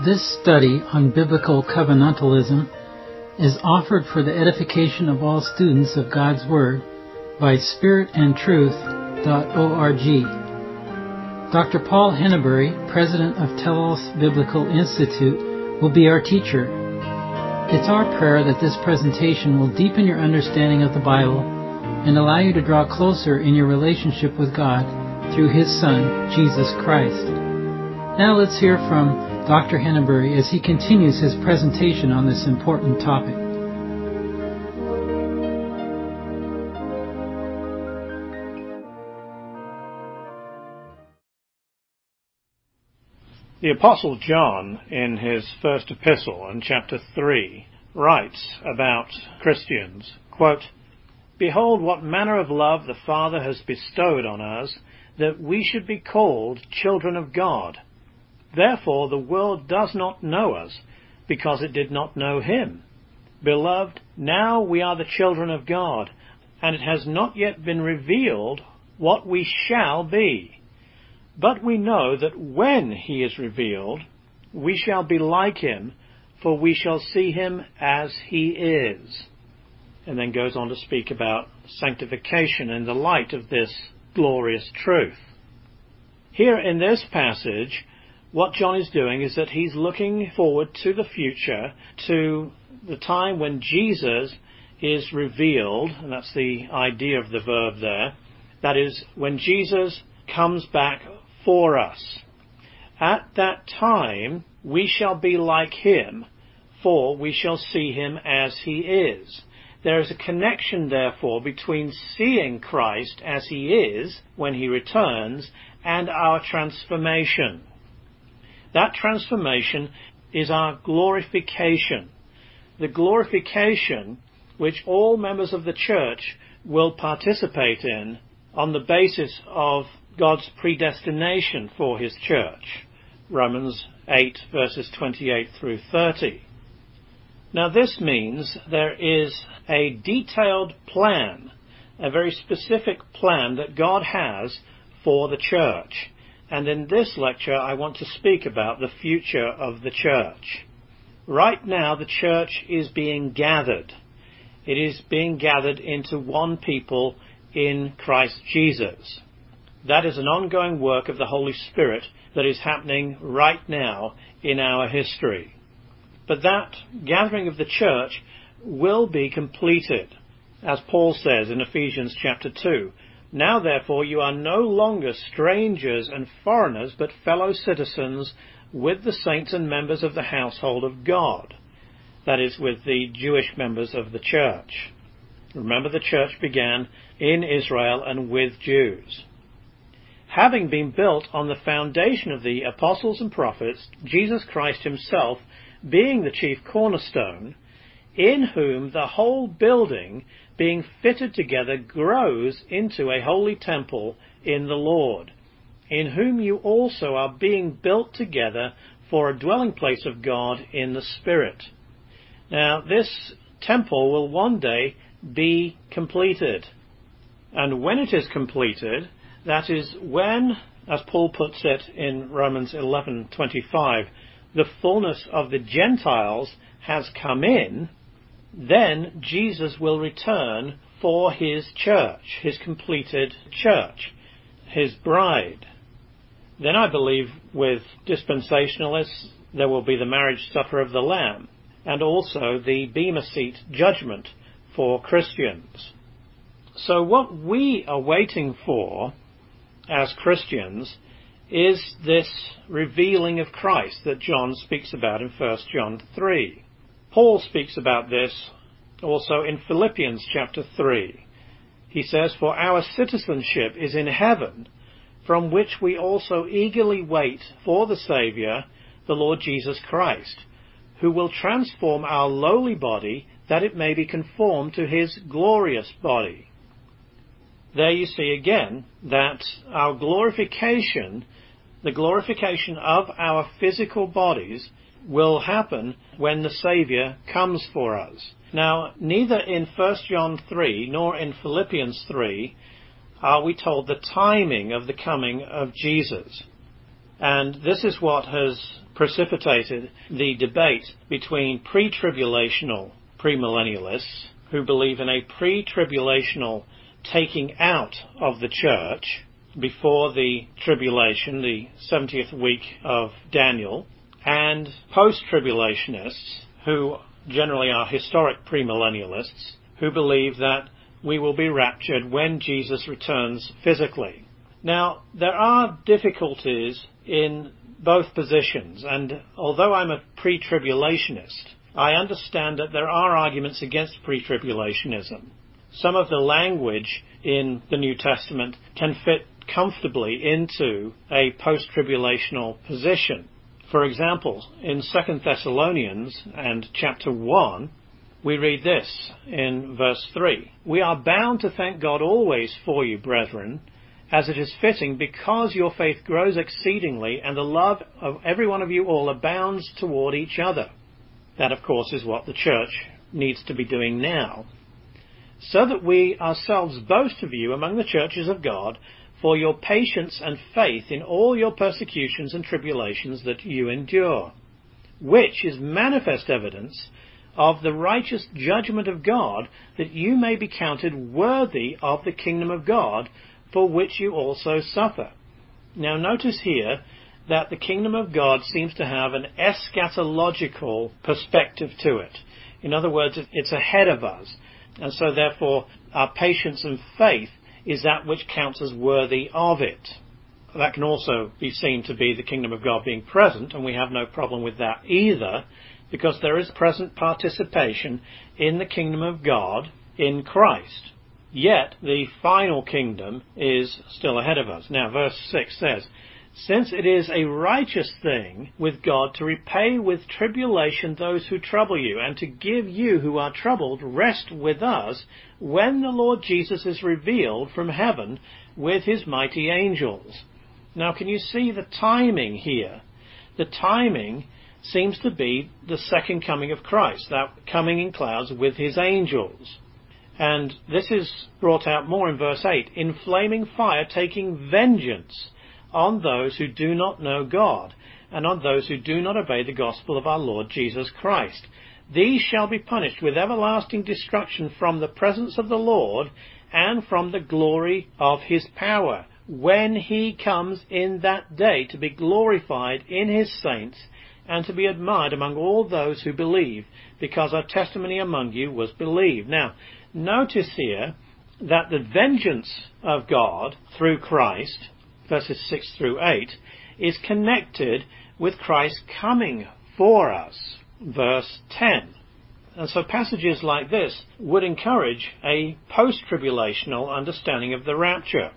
This study on biblical covenantalism is offered for the edification of all students of God's Word by spiritandtruth.org. Dr. Paul Henneberry, president of Telos Biblical Institute, will be our teacher. It's our prayer that this presentation will deepen your understanding of the Bible and allow you to draw closer in your relationship with God through His Son, Jesus Christ. Now let's hear from Dr. Henneberry as he continues his presentation on this important topic. The Apostle John, in his first epistle, in chapter 3, writes about Christians, quote, "Behold what manner of love the Father has bestowed on us, that we should be called children of God. Therefore the world does not know us, because it did not know Him. Beloved, now we are the children of God, and it has not yet been revealed what we shall be. But we know that when He is revealed, we shall be like Him, for we shall see Him as He is." And then goes on to speak about sanctification in the light of this glorious truth. Here in this passage, what John is doing is that he's looking forward to the future, to the time when Jesus is revealed, and that's the idea of the verb there. That is, when Jesus comes back for us. At that time, we shall be like Him, for we shall see Him as He is. There is a connection, therefore, between seeing Christ as He is when He returns and our transformation. That transformation is our glorification. The glorification which all members of the church will participate in on the basis of God's predestination for His church. Romans 8 verses 28 through 30. Now this means there is a detailed plan, a very specific plan that God has for the church. And in this lecture, I want to speak about the future of the church. Right now, the church is being gathered. It is being gathered into one people in Christ Jesus. That is an ongoing work of the Holy Spirit that is happening right now in our history. But that gathering of the church will be completed, as Paul says in Ephesians chapter 2. "Now, therefore, you are no longer strangers and foreigners, but fellow citizens with the saints and members of the household of God." That is, with the Jewish members of the church. Remember, the church began in Israel and with Jews. Having been built on the foundation of the apostles and prophets, Jesus Christ Himself being the chief cornerstone, in whom the whole building, being fitted together, grows into a holy temple in the Lord, in whom you also are being built together for a dwelling place of God in the Spirit. Now, this temple will one day be completed. And when it is completed, that is when, as Paul puts it in Romans 11:25, the fullness of the Gentiles has come in, then Jesus will return for His church, His completed church, His bride. Then I believe with dispensationalists there will be the marriage supper of the Lamb, and also the Bema Seat judgment for Christians. So what we are waiting for as Christians is this revealing of Christ that John speaks about in 1 John 3. Paul speaks about this also in Philippians chapter 3. He says, "For our citizenship is in heaven, from which we also eagerly wait for the Saviour, the Lord Jesus Christ, who will transform our lowly body, that it may be conformed to His glorious body." There you see again that our glorification, the glorification of our physical bodies, will happen when the Saviour comes for us. Now, neither in 1 John 3 nor in Philippians 3 are we told the timing of the coming of Jesus. And this is what has precipitated the debate between pre-tribulational premillennialists who believe in a pre-tribulational taking out of the church before the tribulation, the 70th week of Daniel, and post-tribulationists who generally are historic premillennialists who believe that we will be raptured when Jesus returns physically. Now, there are difficulties in both positions, and although I'm a pre-tribulationist, I understand that there are arguments against pre-tribulationism. Some of the language in the New Testament can fit comfortably into a post-tribulational position. For example, in 2 Thessalonians and chapter 1, we read this in verse 3. "We are bound to thank God always for you, brethren, as it is fitting, because your faith grows exceedingly, and the love of every one of you all abounds toward each other." That, of course, is what the church needs to be doing now. "So that we ourselves boast of you among the churches of God, for your patience and faith in all your persecutions and tribulations that you endure, which is manifest evidence of the righteous judgment of God, that you may be counted worthy of the kingdom of God, for which you also suffer." Now notice here that the kingdom of God seems to have an eschatological perspective to it. In other words, it's ahead of us. And so therefore our patience and faith is that which counts as worthy of it. That can also be seen to be the kingdom of God being present, and we have no problem with that either, because there is present participation in the kingdom of God in Christ. Yet the final kingdom is still ahead of us. Now verse 6 says, "Since it is a righteous thing with God to repay with tribulation those who trouble you, and to give you who are troubled rest with us, when the Lord Jesus is revealed from heaven with his mighty angels." Now can you see the timing here? The timing seems to be the second coming of Christ, that coming in clouds with his angels. And this is brought out more in verse 8, "In flaming fire taking vengeance on those who do not know God, and on those who do not obey the gospel of our Lord Jesus Christ. These shall be punished with everlasting destruction from the presence of the Lord and from the glory of his power, when he comes in that day to be glorified in his saints and to be admired among all those who believe, because our testimony among you was believed." Now, notice here that the vengeance of God through Christ, verses 6 through 8, is connected with Christ coming for us, verse 10. And so passages like this would encourage a post-tribulational understanding of the rapture.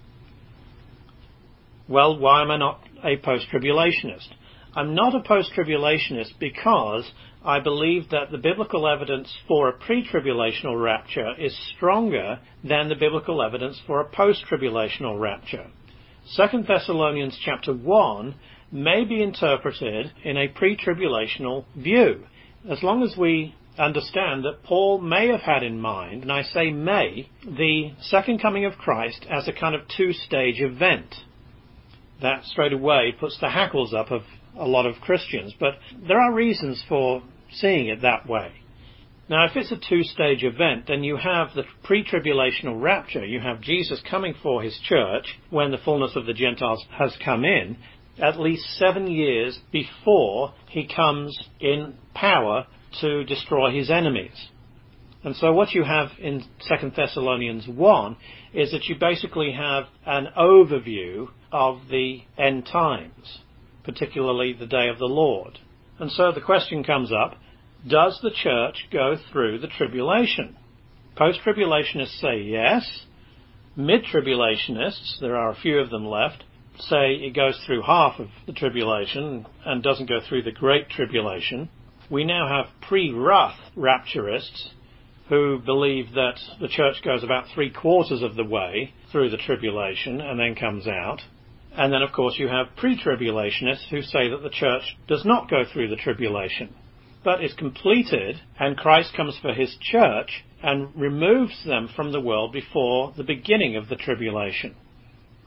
Well, why am I not a post-tribulationist? I'm not a post-tribulationist because I believe that the biblical evidence for a pre-tribulational rapture is stronger than the biblical evidence for a post-tribulational rapture. 2 Thessalonians chapter 1 may be interpreted in a pre-tribulational view, as long as we understand that Paul may have had in mind, and I say may, the second coming of Christ as a kind of two-stage event. That straight away puts the hackles up of a lot of Christians, but there are reasons for seeing it that way. Now, if it's a two-stage event, then you have the pre-tribulational rapture. You have Jesus coming for his church when the fullness of the Gentiles has come in, at least 7 years before he comes in power to destroy his enemies. And so what you have in 2 Thessalonians 1 is that you basically have an overview of the end times, particularly the day of the Lord. And so the question comes up, does the church go through the tribulation? Post-tribulationists say yes. Mid-tribulationists, there are a few of them left, say it goes through half of the tribulation and doesn't go through the great tribulation. We now have pre-wrath rapturists who believe that the church goes about 3/4 of the way through the tribulation and then comes out. And then, of course, you have pre-tribulationists who say that the church does not go through the tribulation, but is completed, and Christ comes for his church and removes them from the world before the beginning of the tribulation.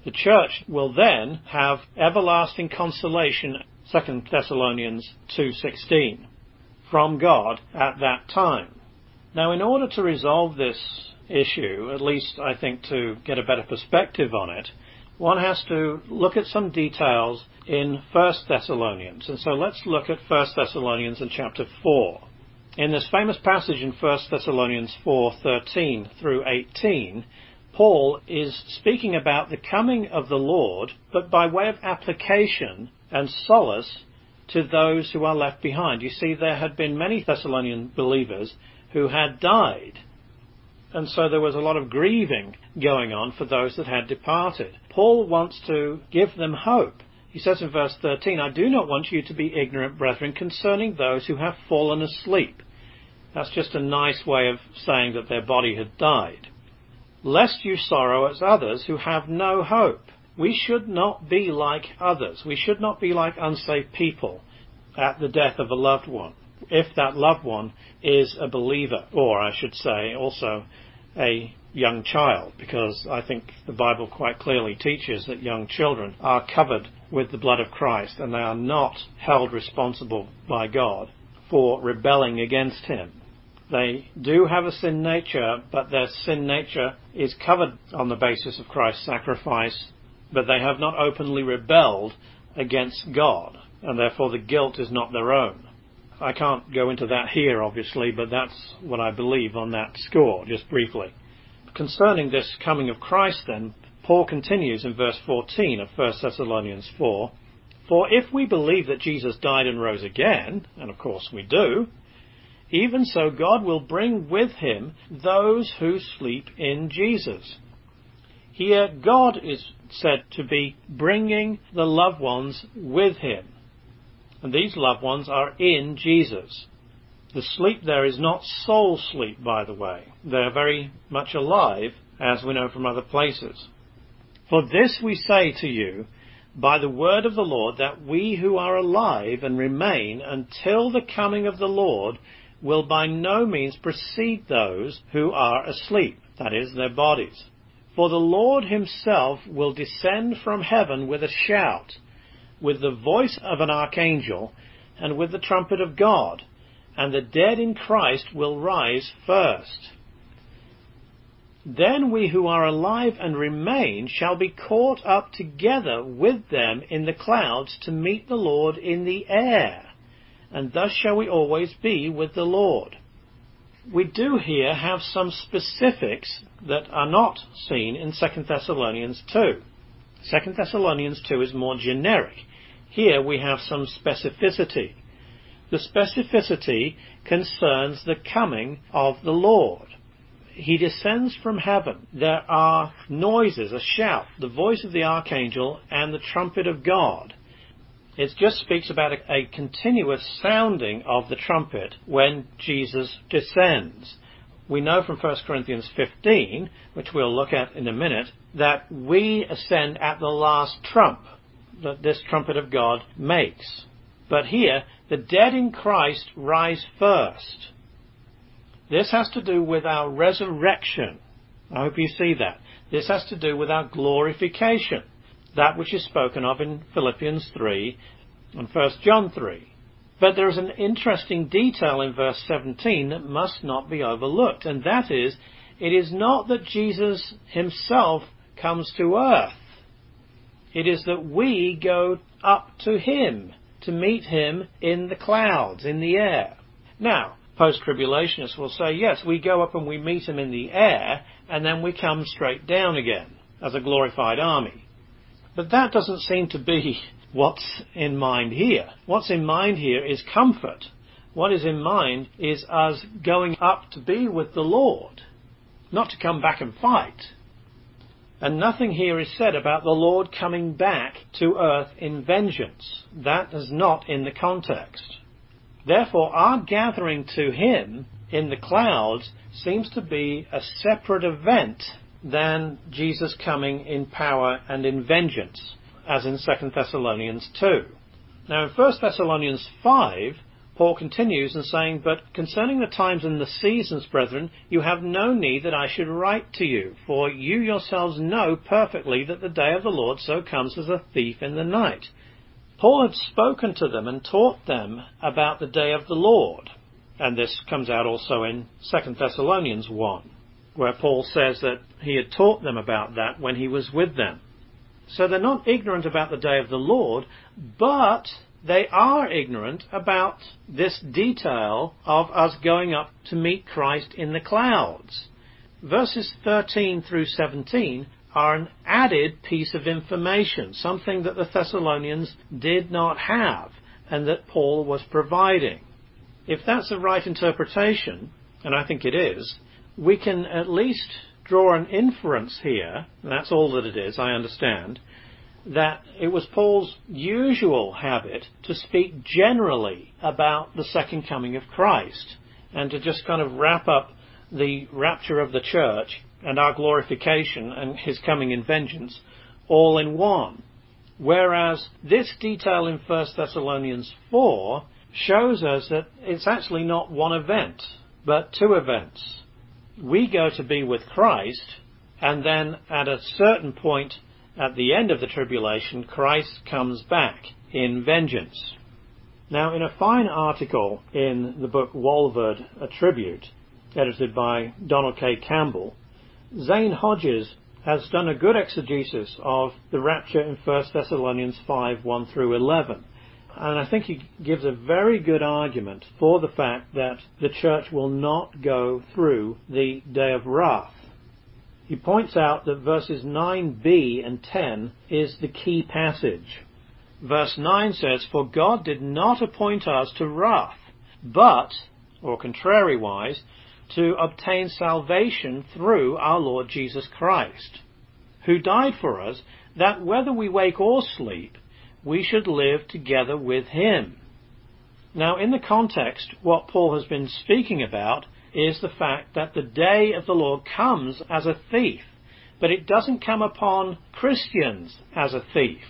The church will then have everlasting consolation, 2 Thessalonians 2:16, from God at that time. Now, in order to resolve this issue, at least I think to get a better perspective on it, one has to look at some details in 1 Thessalonians. And so let's look at 1 Thessalonians in chapter 4. In this famous passage in 1 Thessalonians 4:13 through 18, Paul is speaking about the coming of the Lord, but by way of application and solace to those who are left behind. You see, there had been many Thessalonian believers who had died, and so there was a lot of grieving going on for those that had departed. Paul wants to give them hope. He says in verse 13, "I do not want you to be ignorant, brethren, concerning those who have fallen asleep." That's just a nice way of saying that their body had died. "Lest you sorrow as others who have no hope." We should not be like others. We should not be like unsaved people at the death of a loved one, if that loved one is a believer, or I should say also a young child, because I think the Bible quite clearly teaches that young children are covered with the blood of Christ, and they are not held responsible by God for rebelling against Him. They do have a sin nature, but their sin nature is covered on the basis of Christ's sacrifice, but they have not openly rebelled against God, and therefore the guilt is not their own. I can't go into that here, obviously, but that's what I believe on that score, just briefly. Concerning this coming of Christ, then, Paul continues in verse 14 of 1 Thessalonians 4, "For if we believe that Jesus died and rose again," and of course we do, "even so God will bring with him those who sleep in Jesus." Here, God is said to be bringing the loved ones with him. And these loved ones are in Jesus. The sleep there is not soul sleep, by the way. They are very much alive, as we know from other places. "For this we say to you, by the word of the Lord, that we who are alive and remain until the coming of the Lord will by no means precede those who are asleep," that is, their bodies. "For the Lord himself will descend from heaven with a shout, with the voice of an archangel, and with the trumpet of God, and the dead in Christ will rise first. Then we who are alive and remain shall be caught up together with them in the clouds to meet the Lord in the air, and thus shall we always be with the Lord." We do here have some specifics that are not seen in 2 Thessalonians 2. 2 Thessalonians 2 is more generic. Here we have some specificity. The specificity concerns the coming of the Lord. He descends from heaven. There are noises, a shout, the voice of the archangel, and the trumpet of God. It just speaks about a continuous sounding of the trumpet when Jesus descends. We know from 1 Corinthians 15, which we'll look at in a minute, that we ascend at the last trump that this trumpet of God makes. But here, the dead in Christ rise first. This has to do with our resurrection. I hope you see that. This has to do with our glorification, that which is spoken of in Philippians 3 and 1 John 3. But there is an interesting detail in verse 17 that must not be overlooked, and that is, it is not that Jesus himself comes to earth. It is that we go up to him, to meet him in the clouds, in the air. Now, post-tribulationists will say, yes, we go up and we meet him in the air, and then we come straight down again as a glorified army. But that doesn't seem to be what's in mind here. What's in mind here is comfort. What is in mind is us going up to be with the Lord, not to come back and fight. And nothing here is said about the Lord coming back to earth in vengeance. That is not in the context. Therefore, our gathering to him in the clouds seems to be a separate event than Jesus coming in power and in vengeance, as in 2 Thessalonians 2. Now, in 1 Thessalonians 5, Paul continues in saying, "But concerning the times and the seasons, brethren, you have no need that I should write to you, for you yourselves know perfectly that the day of the Lord so comes as a thief in the night." Paul had spoken to them and taught them about the day of the Lord. And this comes out also in 2 Thessalonians 1, where Paul says that he had taught them about that when he was with them. So they're not ignorant about the day of the Lord, but they are ignorant about this detail of us going up to meet Christ in the clouds. Verses 13 through 17 are an added piece of information, something that the Thessalonians did not have and that Paul was providing. If that's the right interpretation, and I think it is, we can at least draw an inference here, and that's all that it is, I understand, that it was Paul's usual habit to speak generally about the second coming of Christ and to just kind of wrap up the rapture of the church and our glorification and his coming in vengeance all in one. Whereas this detail in 1 Thessalonians 4 shows us that it's actually not one event, but two events. We go to be with Christ, and then at a certain point at the end of the tribulation, Christ comes back in vengeance. Now, in a fine article in the book Walvoord, A Tribute, edited by Donald K. Campbell, Zane Hodges has done a good exegesis of the rapture in 1 Thessalonians 5, 1 through 11. And I think he gives a very good argument for the fact that the church will not go through the day of wrath. He points out that verses 9b and 10 is the key passage. Verse 9 says, "For God did not appoint us to wrath, but," or contrariwise, "to obtain salvation through our Lord Jesus Christ, who died for us, that whether we wake or sleep, we should live together with him." Now, in the context, what Paul has been speaking about is the fact that the day of the Lord comes as a thief, but it doesn't come upon Christians as a thief.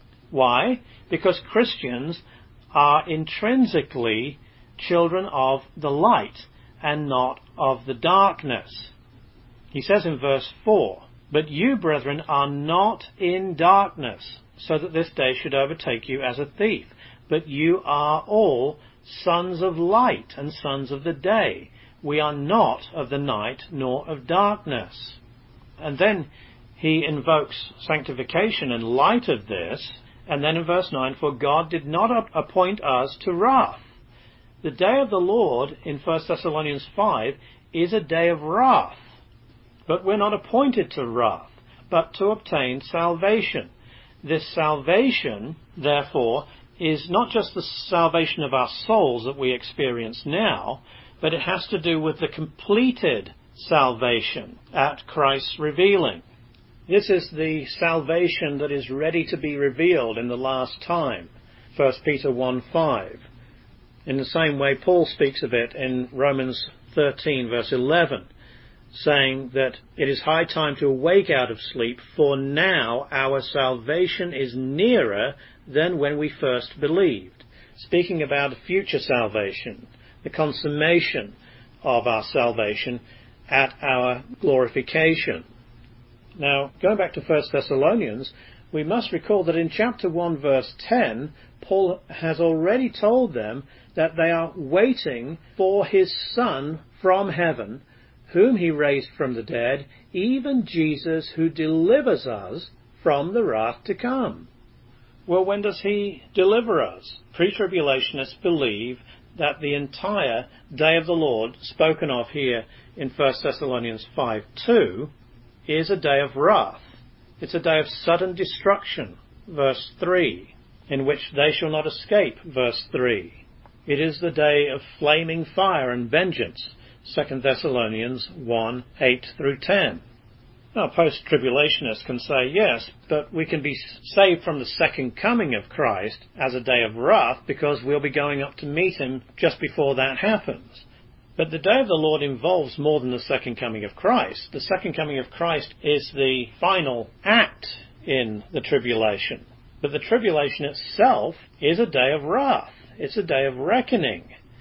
Why? Because Christians are intrinsically children of the light and not of the darkness. He says in verse 4, "But you, brethren, are not in darkness, so that this day should overtake you as a thief. But you are all sons of light and sons of the day. We are not of the night nor of darkness." And then he invokes sanctification in light of this. And then in verse 9, "For God did not appoint us to wrath." The day of the Lord in 1 Thessalonians 5 is a day of wrath. But we're not appointed to wrath, but to obtain salvation. This salvation, therefore, is not just the salvation of our souls that we experience now, but it has to do with the completed salvation at Christ's revealing. This is the salvation that is ready to be revealed in the last time, 1 Peter 1:5. In the same way, Paul speaks of it in Romans 13, verse 11, saying that it is high time to awake out of sleep, for now our salvation is nearer than when we first believed. Speaking about future salvation, the consummation of our salvation at our glorification. Now, going back to 1 Thessalonians, we must recall that in chapter 1, verse 10, Paul has already told them that they are waiting for his Son from heaven, whom he raised from the dead, even Jesus, who delivers us from the wrath to come. Well, when does he deliver us? Pre-tribulationists believe that the entire day of the Lord, spoken of here in 1 Thessalonians 5:2, is a day of wrath. It's a day of sudden destruction, verse 3, in which they shall not escape, verse 3. It is the day of flaming fire and vengeance, 2 Thessalonians 1, 8 through 10. Now, post-tribulationists can say, yes, but we can be saved from the second coming of Christ as a day of wrath because we'll be going up to meet him just before that happens. But the day of the Lord involves more than the second coming of Christ. The second coming of Christ is the final act in the tribulation. But the tribulation itself is a day of wrath. It's a day of reckoning.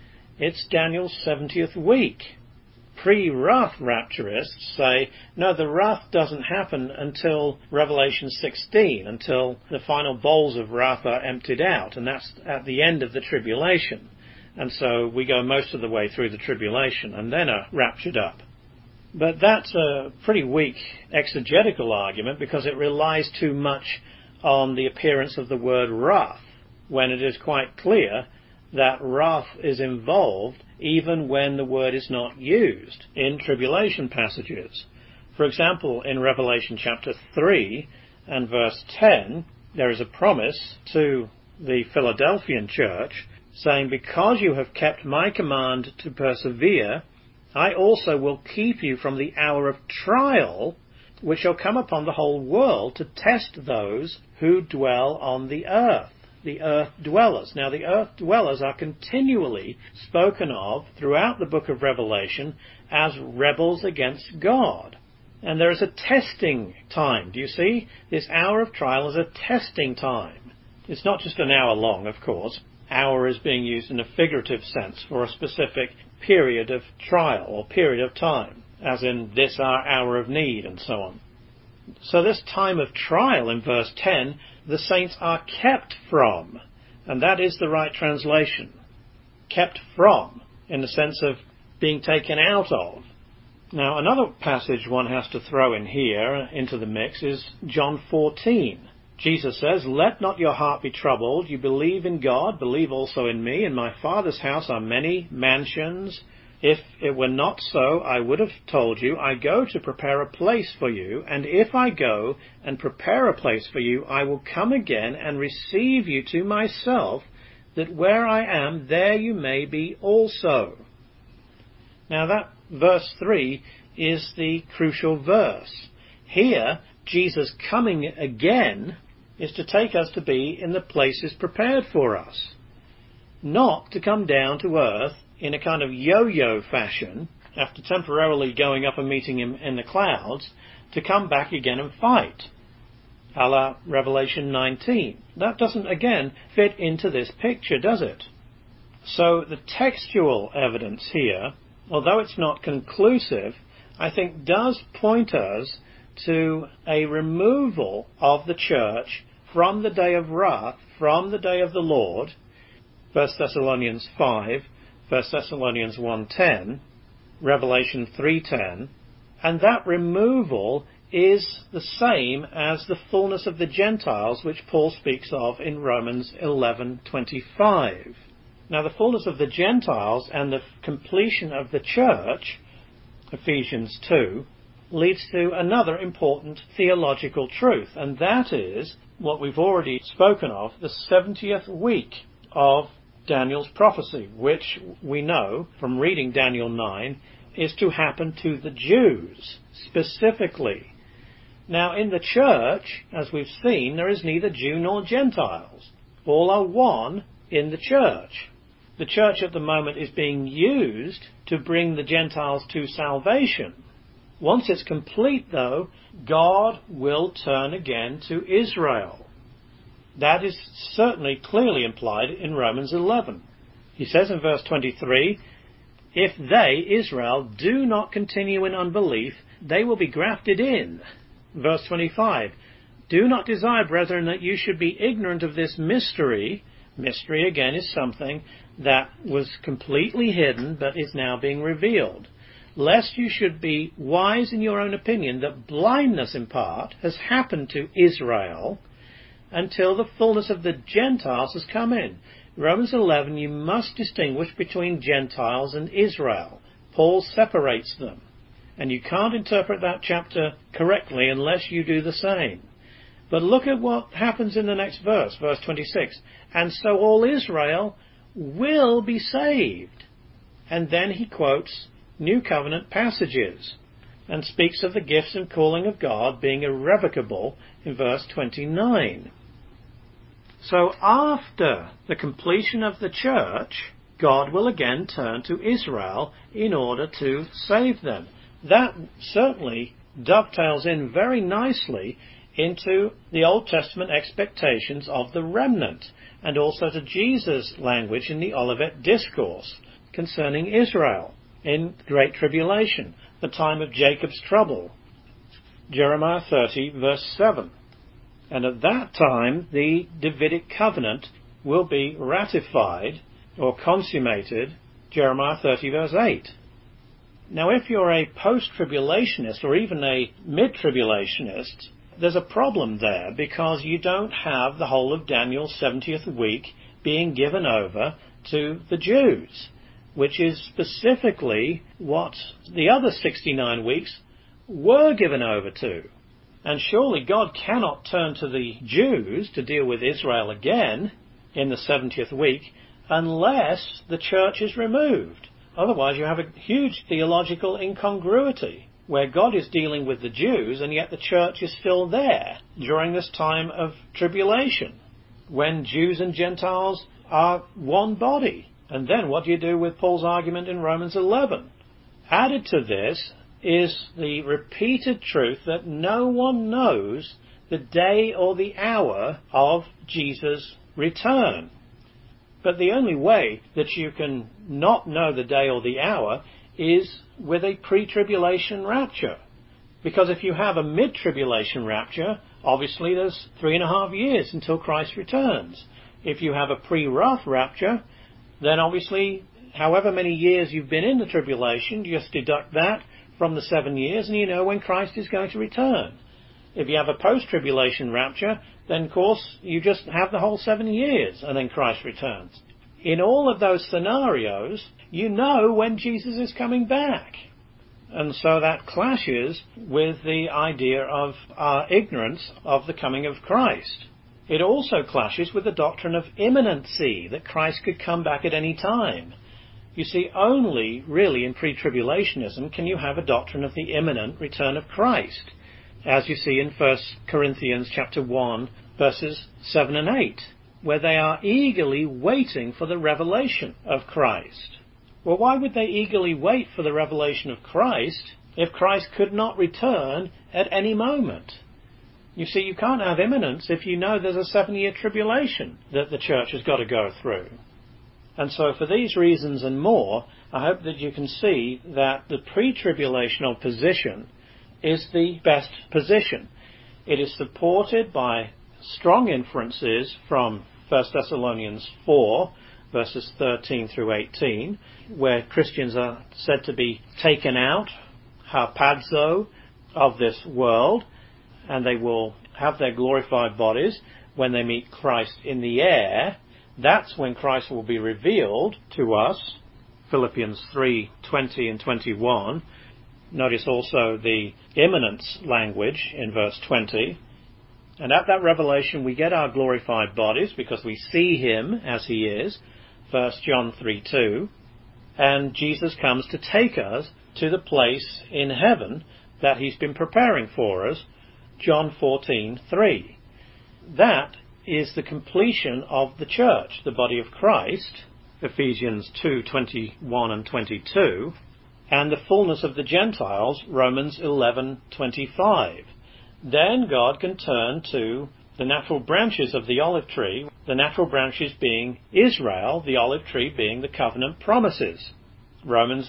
It's Daniel's 70th week. Pre-wrath rapturists say, no, the wrath doesn't happen until Revelation 16, until the final bowls of wrath are emptied out, and that's at the end of the tribulation. And so we go most of the way through the tribulation and then are raptured up. But that's a pretty weak exegetical argument because it relies too much on the appearance of the word wrath, when it is quite clear that wrath is involved even when the word is not used in tribulation passages. For example, in Revelation chapter 3 and verse 10, there is a promise to the Philadelphian church saying, because you have kept my command to persevere, I also will keep you from the hour of trial which shall come upon the whole world to test those who dwell on the earth dwellers. Now, the earth dwellers are continually spoken of throughout the book of Revelation as rebels against God. And there is a testing time. Do you see? This hour of trial is a testing time. It's not just an hour long, of course. Hour is being used in a figurative sense for a specific period of trial or period of time, as in this our hour of need and so on. So this time of trial in verse 10, the saints are kept from, and that is the right translation. Kept from, in the sense of being taken out of. Now, another passage one has to throw in here into the mix is John 14. Jesus says, let not your heart be troubled. You believe in God, believe also in me. In my Father's house are many mansions. If it were not so, I would have told you, I go to prepare a place for you, and if I go and prepare a place for you, I will come again and receive you to myself, that where I am, there you may be also. Now that verse 3 is the crucial verse. Here, Jesus coming again is to take us to be in the places prepared for us, not to come down to earth in a kind of yo-yo fashion, after temporarily going up and meeting him in the clouds, to come back again and fight, a la Revelation 19. That doesn't, again, fit into this picture, does it? So the textual evidence here, although it's not conclusive, I think does point us to a removal of the church from the day of wrath, from the day of the Lord, 1 Thessalonians 5, 1 Thessalonians 1:10, Revelation 3:10, and that removal is the same as the fullness of the Gentiles which Paul speaks of in Romans 11:25. Now, the fullness of the Gentiles and the completion of the church, Ephesians 2, leads to another important theological truth, and that is what we've already spoken of, the 70th week of Daniel's prophecy, which we know from reading Daniel 9 is to happen to the Jews specifically. Now, in the church, as we've seen, there is neither Jew nor Gentiles. All are one in the church. The church at the moment is being used to bring the Gentiles to salvation. Once it's complete, though, God will turn again to Israel. That is certainly clearly implied in Romans 11. He says in verse 23, if they, Israel, do not continue in unbelief, they will be grafted in. Verse 25, do not desire, brethren, that you should be ignorant of this mystery. Mystery, again, is something that was completely hidden but is now being revealed. Lest you should be wise in your own opinion, that blindness in part has happened to Israel, until the fullness of the Gentiles has come in. Romans 11, you must distinguish between Gentiles and Israel. Paul separates them. And you can't interpret that chapter correctly unless you do the same. But look at what happens in the next verse, verse 26. And so all Israel will be saved. And then he quotes New Covenant passages and speaks of the gifts and calling of God being irrevocable in verse 29. So after the completion of the church, God will again turn to Israel in order to save them. That certainly dovetails in very nicely into the Old Testament expectations of the remnant, and also to Jesus' language in the Olivet Discourse. concerning Israel in Great Tribulation, the time of Jacob's trouble. Jeremiah 30, verse 7. And at that time, the Davidic covenant will be ratified or consummated, Jeremiah 30, verse 8. Now, if you're a post-tribulationist or even a mid-tribulationist, there's a problem there because you don't have the whole of Daniel's 70th week being given over to the Jews, which is specifically what the other 69 weeks were given over to. And surely God cannot turn to the Jews to deal with Israel again in the 70th week unless the church is removed. Otherwise you have a huge theological incongruity where God is dealing with the Jews and yet the church is still there during this time of tribulation when Jews and Gentiles are one body. And then what do you do with Paul's argument in Romans 11? Added to this is the repeated truth that no one knows the day or the hour of Jesus' return. But the only way that you can not know the day or the hour is with a pre-tribulation rapture. Because if you have a mid-tribulation rapture, obviously there's 3.5 years until Christ returns. If you have a pre-wrath rapture, then obviously however many years you've been in the tribulation, you just deduct that from the 7 years and you know when Christ is going to return. If you have a post-tribulation rapture, then of course you just have the whole 7 years and then Christ returns. In all of those scenarios, you know when Jesus is coming back. And so that clashes with the idea of our ignorance of the coming of Christ. It also clashes with the doctrine of imminency, that Christ could come back at any time. You see, only really in pre-tribulationism can you have a doctrine of the imminent return of Christ, as you see in 1 Corinthians chapter 1, verses 7 and 8, where they are eagerly waiting for the revelation of Christ. Well, why would they eagerly wait for the revelation of Christ if Christ could not return at any moment? You see, you can't have imminence if you know there's a 7-year tribulation that the church has got to go through. And so for these reasons and more, I hope that you can see that the pre-tribulational position is the best position. It is supported by strong inferences from 1 Thessalonians 4, verses 13 through 18, where Christians are said to be taken out, harpazo, of this world, and they will have their glorified bodies when they meet Christ in the air. That's when Christ will be revealed to us. Philippians 3:20 and 21. Notice also the imminence language in verse 20. And at that revelation we get our glorified bodies because we see him as he is. 1 John 3:2. And Jesus comes to take us to the place in heaven that he's been preparing for us. John 14:3. That is the completion of the church, the body of Christ, Ephesians 2:21 and 22, and the fullness of the Gentiles, Romans 11:25. Then God can turn to the natural branches of the olive tree, the natural branches being Israel, the olive tree being the covenant promises, Romans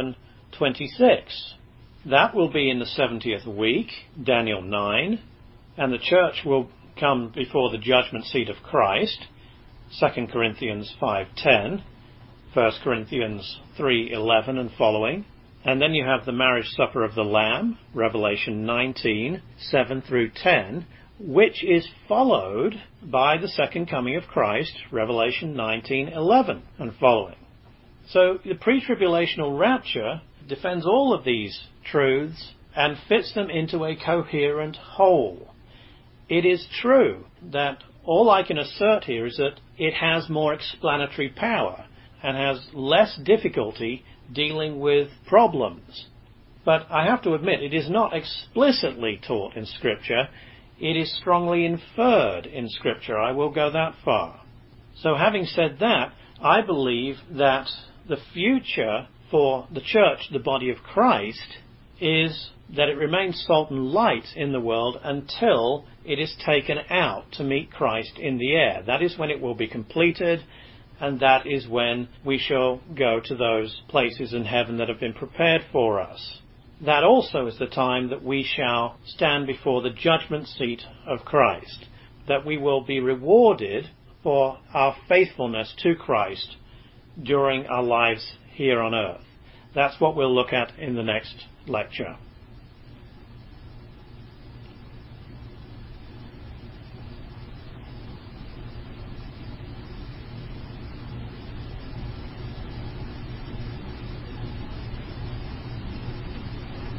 11:26. That will be in the 70th week, Daniel 9, and the church will come before the judgment seat of Christ, 2 Corinthians 5:10, 1 Corinthians 3:11 and following. And then you have the marriage supper of the Lamb, Revelation 19:7 through 10, which is followed by the second coming of Christ, Revelation 19:11 and following. So the pre-tribulational rapture defends all of these truths and fits them into a coherent whole. It is true that all I can assert here is that it has more explanatory power and has less difficulty dealing with problems. But I have to admit, it is not explicitly taught in Scripture. It is strongly inferred in Scripture. I will go that far. So having said that, I believe that the future for the church, the body of Christ, is that it remains salt and light in the world until it is taken out to meet Christ in the air. That is when it will be completed, and that is when we shall go to those places in heaven that have been prepared for us. That also is the time that we shall stand before the judgment seat of Christ, that we will be rewarded for our faithfulness to Christ during our lives here on earth. That's what we'll look at in the next lecture.